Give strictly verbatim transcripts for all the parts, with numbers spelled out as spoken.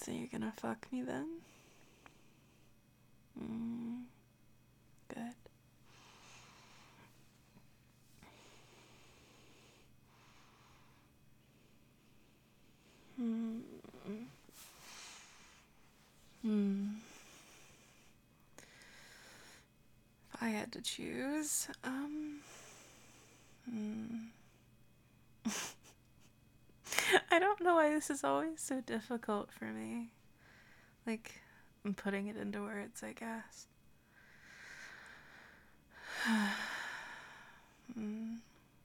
So you're gonna fuck me then? Mm, good. Hmm. Hmm. If I had to choose, um... Hmm. I don't know why this is always so difficult for me. Like, I'm putting it into words, I guess. mm.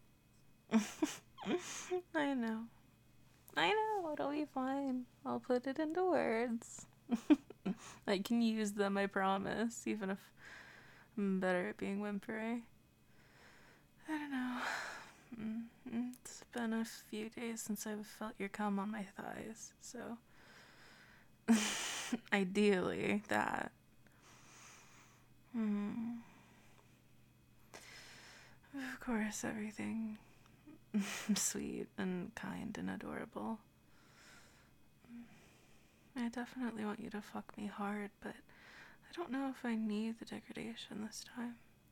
I know. I know, it'll be fine. I'll put it into words. I can use them, I promise, even if I'm better at being whimpery. I don't know. Mm, It's been a few days since I've felt your cum on my thighs, so ideally that. Hmm. Of course, everything sweet and kind and adorable. I definitely want you to fuck me hard, but I don't know if I need the degradation this time.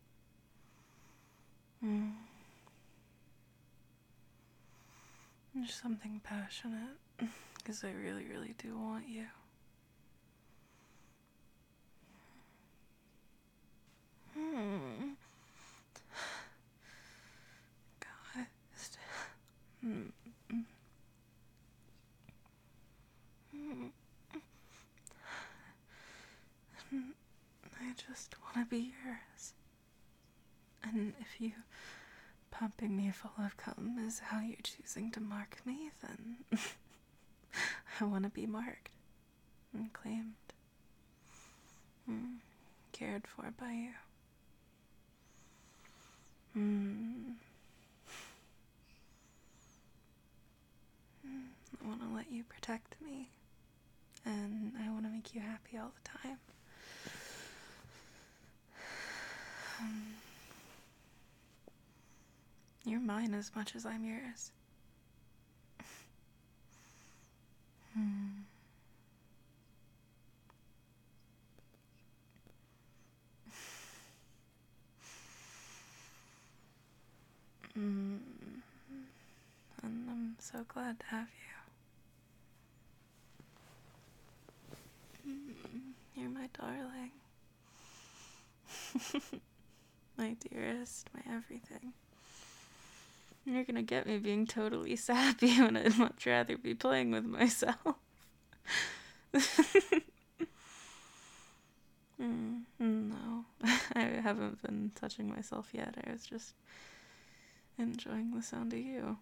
Hmm. Just something passionate, because I really, really do want you. Hmm. God. Hmm. Hmm. I just want to be yours. And if you pumping me full of cum is how you're choosing to mark me, then I want to be marked and claimed. Mm. Cared for by you. Mm. I want to let you protect me, and I want to make you happy all the time. Um, you're mine as much as I'm yours. Hmm. Mm. And I'm so glad to have you. Mm. You're my darling. My dearest, my everything. You're gonna get me being totally sappy when I'd much rather be playing with myself. mm, no, I haven't been touching myself yet. I was just enjoying the sound of you.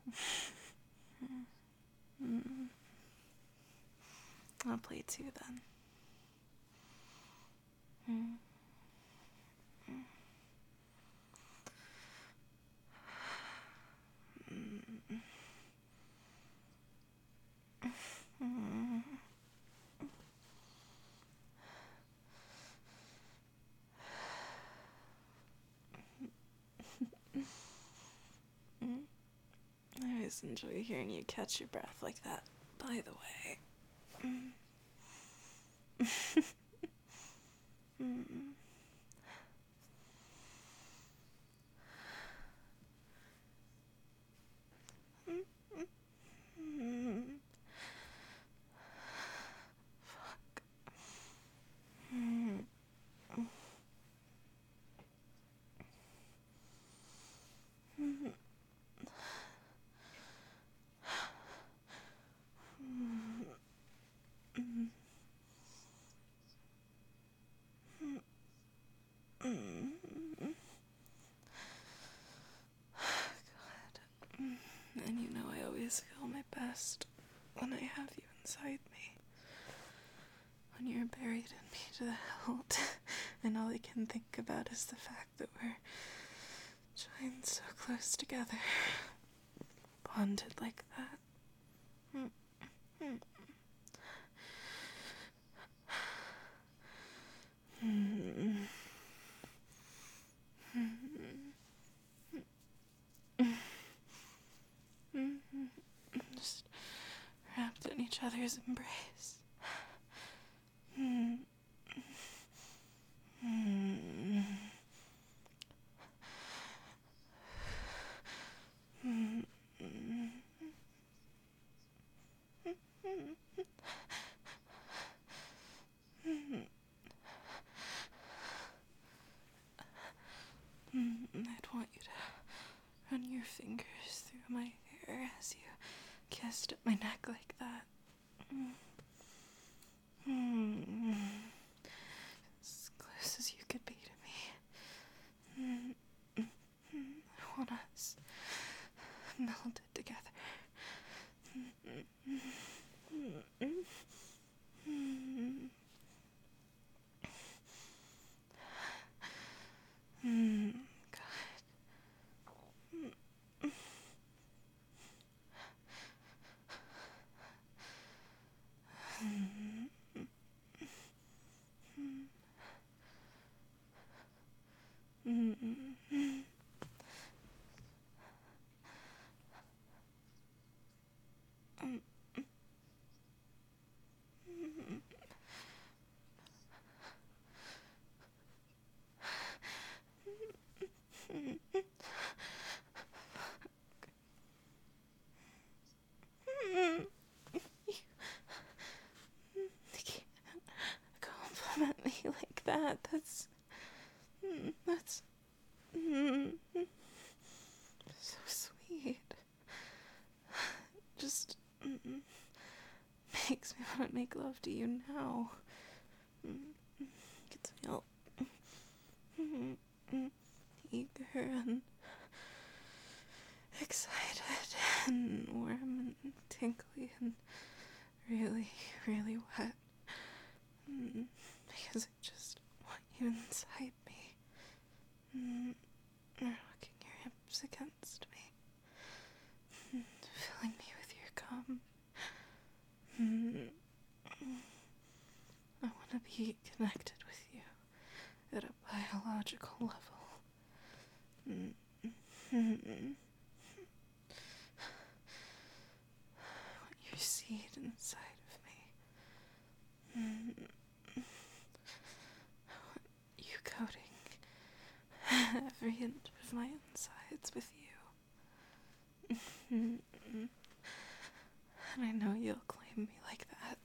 mm. I'll play too then. Mm. Mm. Mm. Mm. I always enjoy hearing you catch your breath like that, by the way. Mm. mm. Mm. Fuck. Mm. Mm. Mm. Mm. God. And you know I always feel my best when I have you inside me. When you're buried in me to the hilt, and all I can think about is the fact that we're joined so close together. Bonded like that. Mm. Mm. Mm. Mm. Just wrapped in each other's embrace. your fingers through my hair as you kissed at my neck like that. Mm. As close as you could be to me. Mm. I want us melded together. Mm. Mm. Mm-mm. Compliment me like that. That's that's so sweet. Just makes me want to make love to you now. Gets me all eager and excited and warm and tingly and really, really wet. Because I just want you inside me. Rocking your hips against me. Filling me with your cum. I want to be connected with you at a biological level. I want your seed inside of me. I want you coating every inch of my insides with you. And I know you'll claim me like that.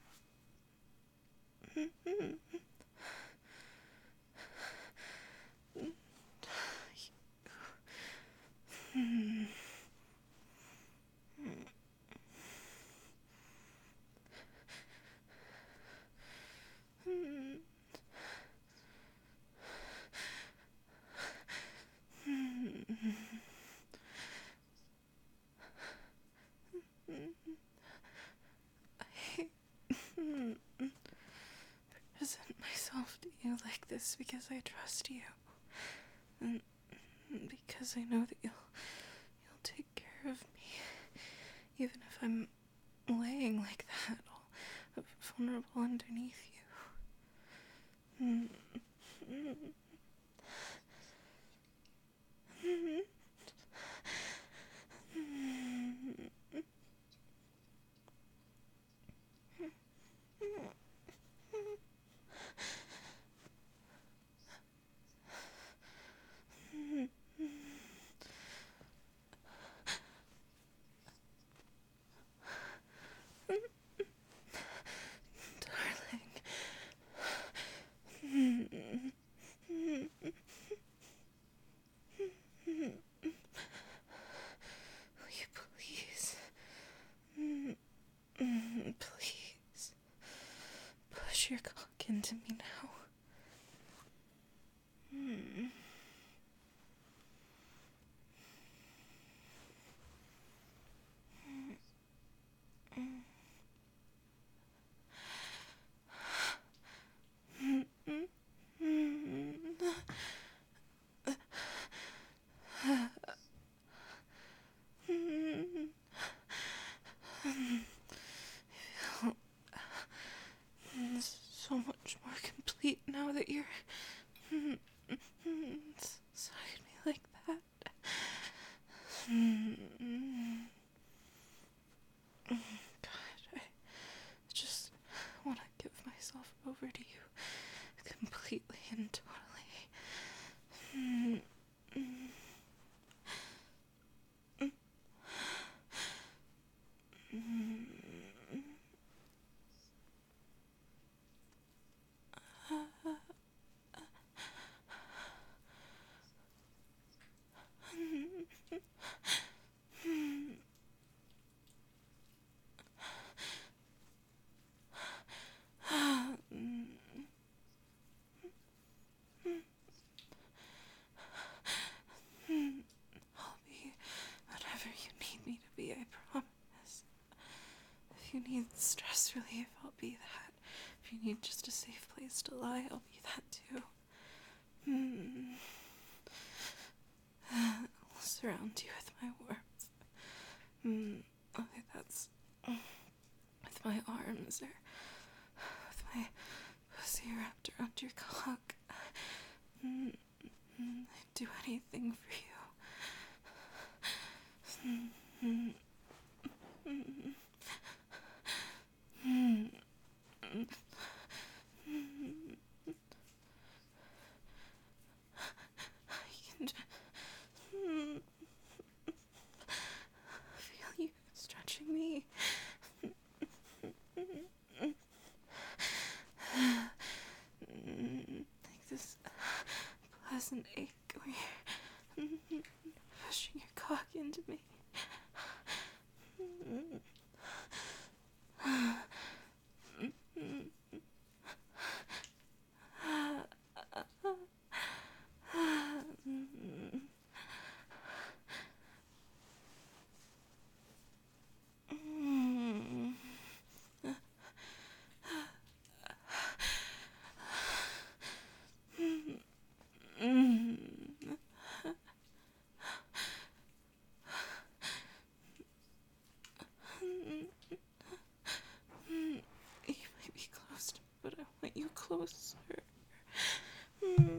Present myself to you like this because I trust you, and because I know that you'll you'll take care of me, even if I'm laying like that, all vulnerable underneath you. Please, push your cock into me now. Mm. So need stress relief, I'll be that. If you need just a safe place to lie, I'll be that too. Hmm. I'll surround you with my warmth. Hmm. Okay, that's with my arms or with my pussy wrapped around your cock. Hmm. I'd do anything for you. Hmm. Hmm. Hmm. I can mm, feel you stretching me. Like this pleasant ache where you're pushing your cock into me. You might be close to me, but I want you closer. Mm.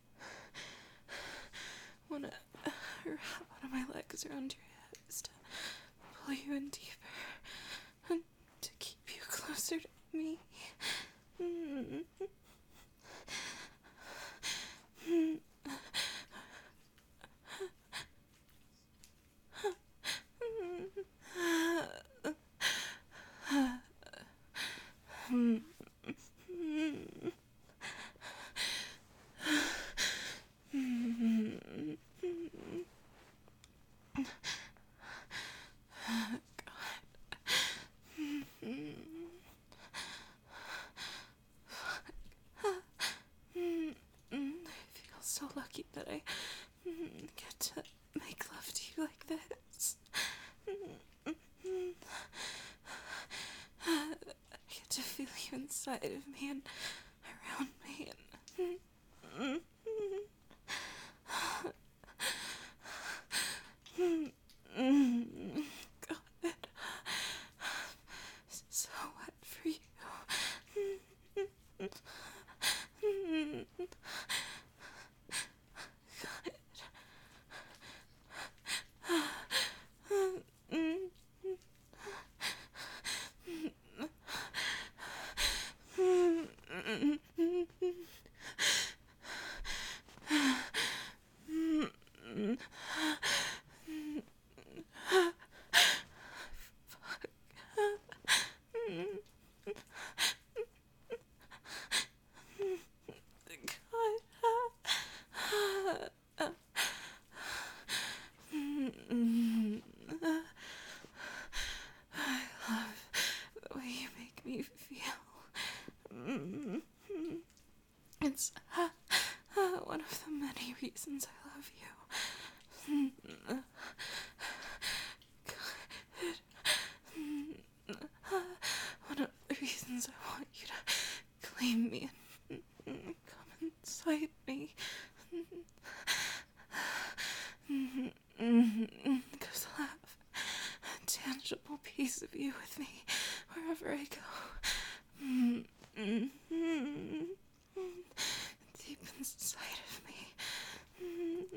Wanna wrap one of my legs around your hips to pull you in deeper and to keep you closer to me. Mm. Mm. Mm. I feel so lucky that I get to make love to you like this. I get to feel you inside of me and around me and God, this is so wet for you. It's uh, uh, one of the many reasons I love you. One of the reasons I want you to claim me and come inside me. Because I'll have a tangible piece of you with me wherever I go. Deep inside of me.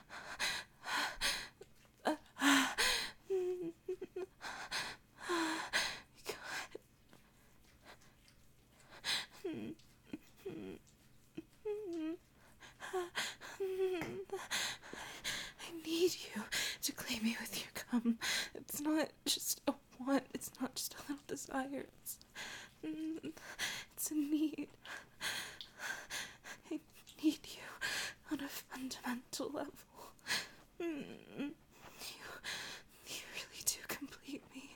I need you to claim me with your cum. It's not just a want, it's not just a little desire, it's, it's a need. I need you on a fundamental level. You, you really do complete me.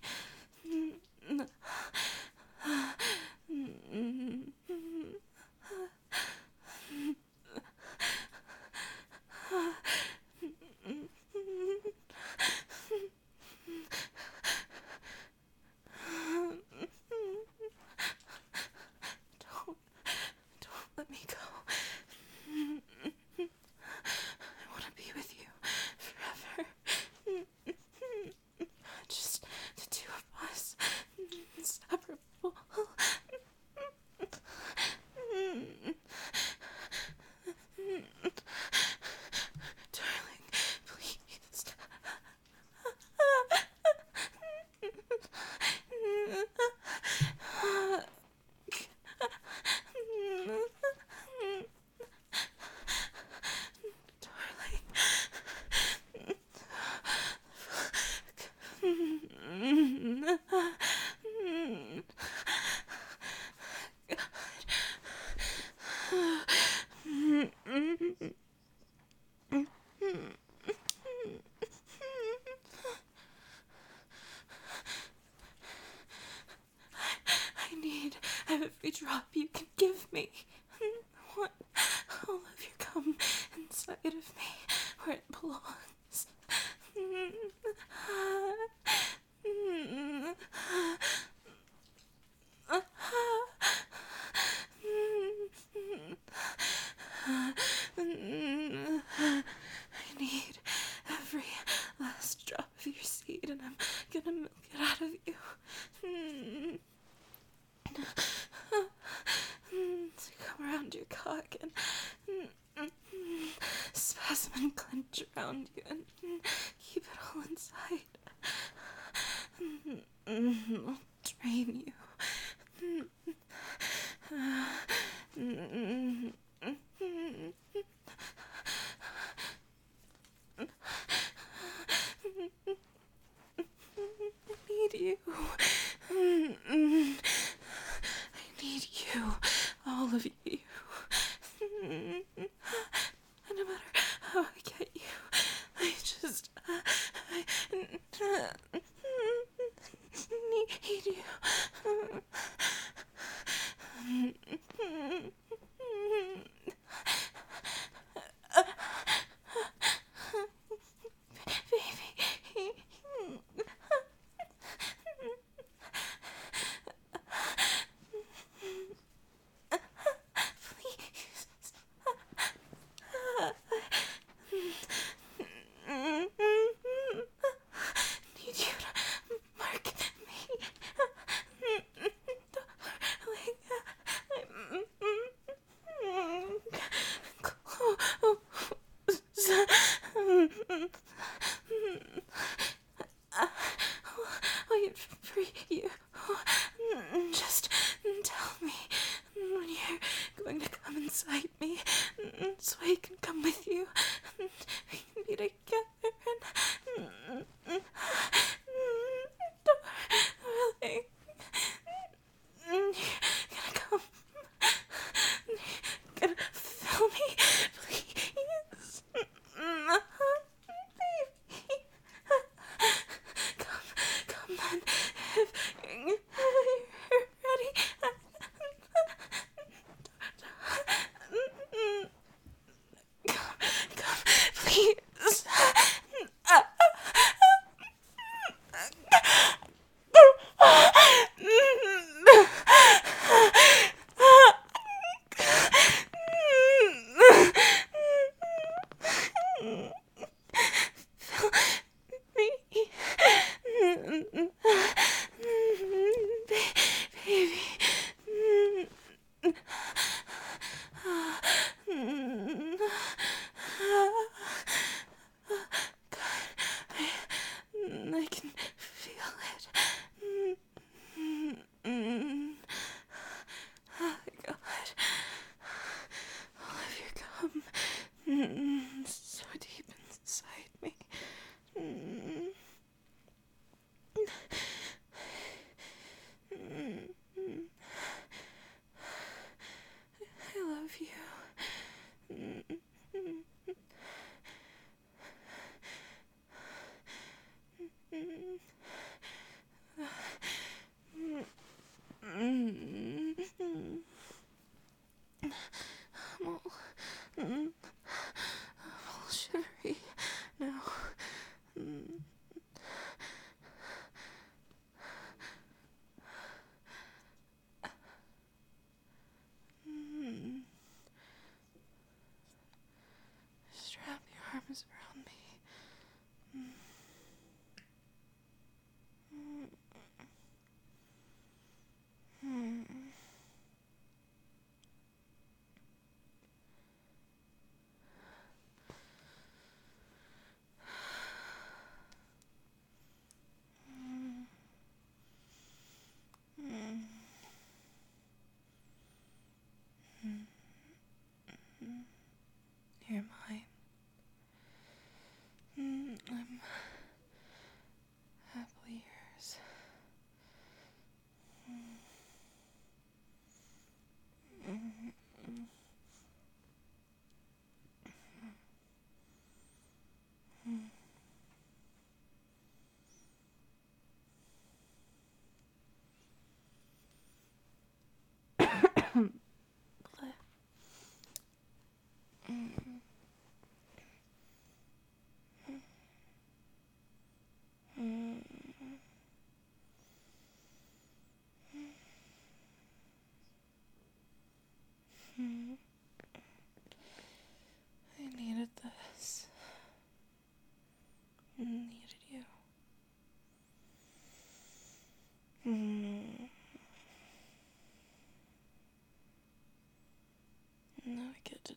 every drop you can give me. I want all of your cum inside of me, where it belongs. I need every last drop of your seed, and I'm gonna milk it out of you. So come around your cock and spasm and clench around you and keep it all inside. I'll drain you. I need you. I need you. All of you. And no matter how I get you, I just uh, I uh, need you. Need you.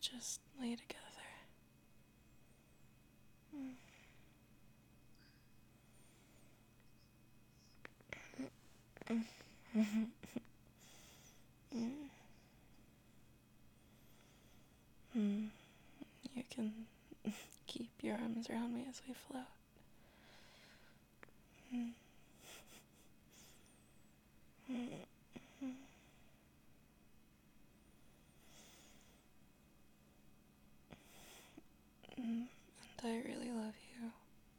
just lay together. Mm. You can keep your arms around me as we float. Mm. Mm. Mm. And I really love you.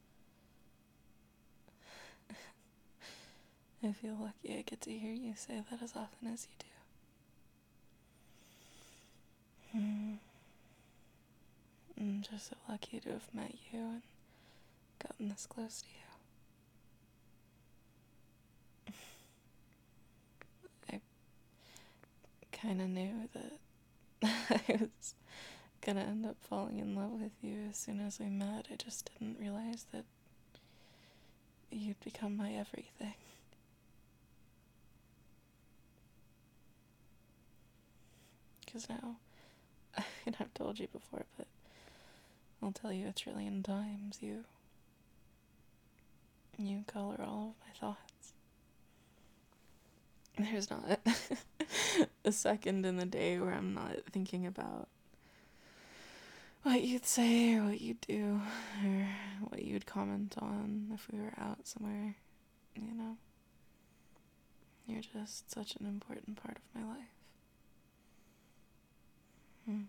I feel lucky I get to hear you say that as often as you do. Mm. I'm just so lucky to have met you and gotten this close to you. I kind of knew that I was gonna end up falling in love with you as soon as we met. I just didn't realize that you'd become my everything. Because now, I mean, I've told you before, but I'll tell you a trillion times, you, you color all of my thoughts. There's not a second in the day where I'm not thinking about what you'd say or what you'd do or what you'd comment on if we were out somewhere, you know? You're just such an important part of my life. Hmm.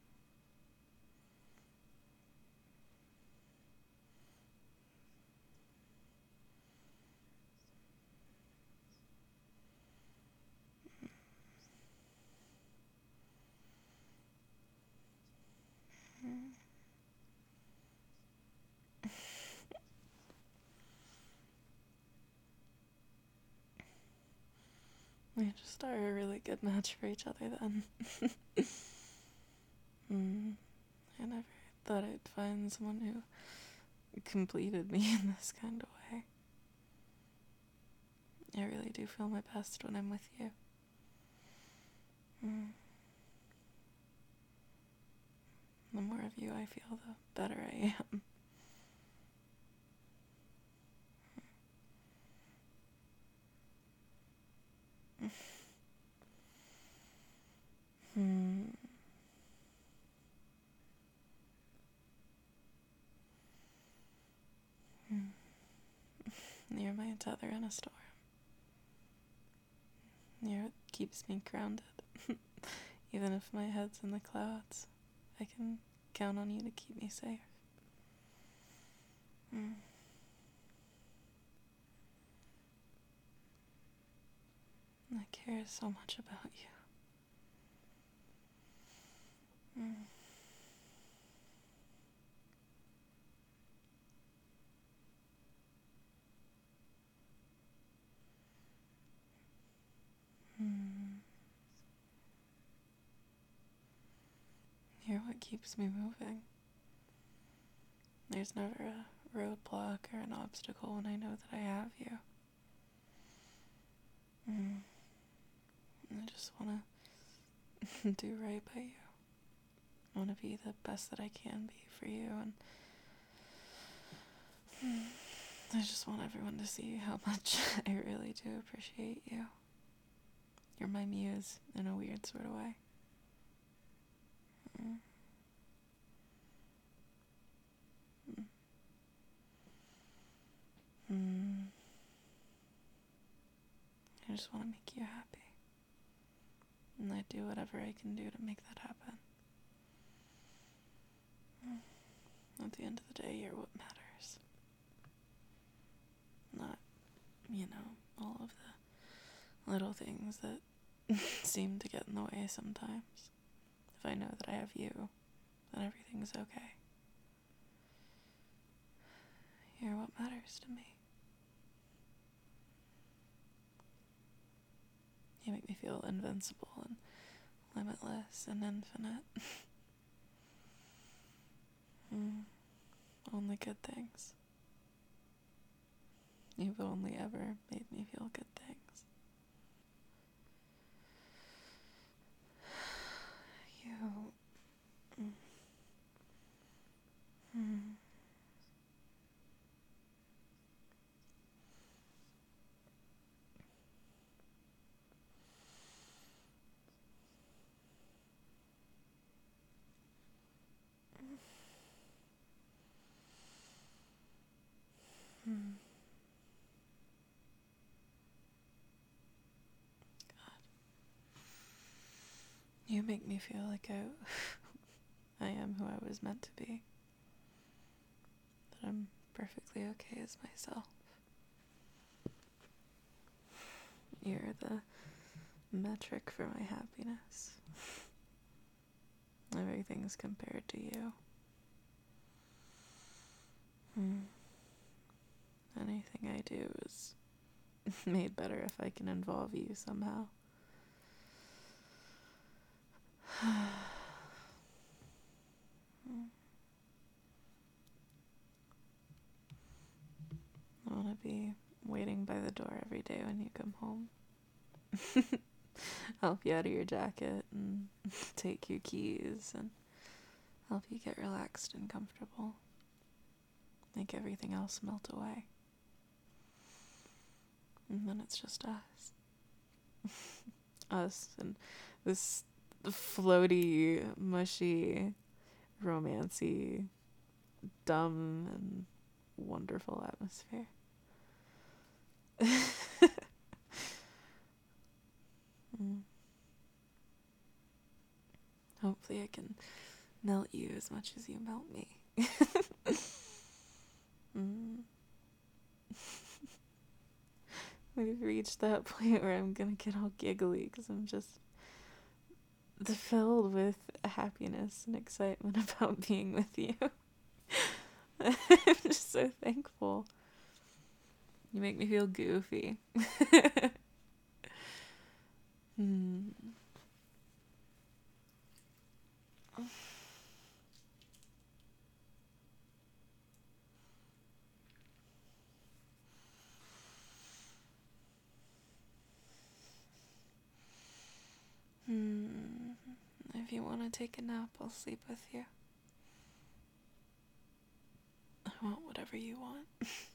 We just are a really good match for each other then. mm. I never thought I'd find someone who completed me in this kind of way. I really do feel my best when I'm with you. Mm. The more of you I feel, the better I am. Hmm. You're my tether in a storm. You're what keeps me grounded. Even if my head's in the clouds, I can count on you to keep me safe. Mm. I care so much about you. Mm. Mm. You're what keeps me moving. There's never a roadblock or an obstacle when I know that I have you. Mm. I just want to do right by you. I want to be the best that I can be for you, and mm, I just want everyone to see how much I really do appreciate you. You're my muse in a weird sort of way. Mm. Mm. Mm. I just want to make you happy. And I do whatever I can do to make that happen. Mm. At the end of the day, you're what matters. Not, you know, all of the little things that seem to get in the way sometimes. If I know that I have you, then everything's okay. You're what matters to me. You make me feel invincible and limitless and infinite. mm. Only good things. You've only ever made me feel good things. You You make me feel like I, I am who I was meant to be. That I'm perfectly okay as myself. You're the metric for my happiness. Everything's compared to you. Hmm. Anything I do is made better if I can involve you somehow. I want to be waiting by the door every day when you come home. Help you out of your jacket and take your keys and help you get relaxed and comfortable. Make everything else melt away. And then it's just us. Us and this floaty, mushy, romancy, dumb, and wonderful atmosphere. mm. Hopefully I can melt you as much as you melt me. mm. We've reached that point where I'm gonna get all giggly because I'm just filled with happiness and excitement about being with you. I'm just so thankful. You make me feel goofy. hmm. Hmm. If you want to take a nap, I'll sleep with you. I want whatever you want.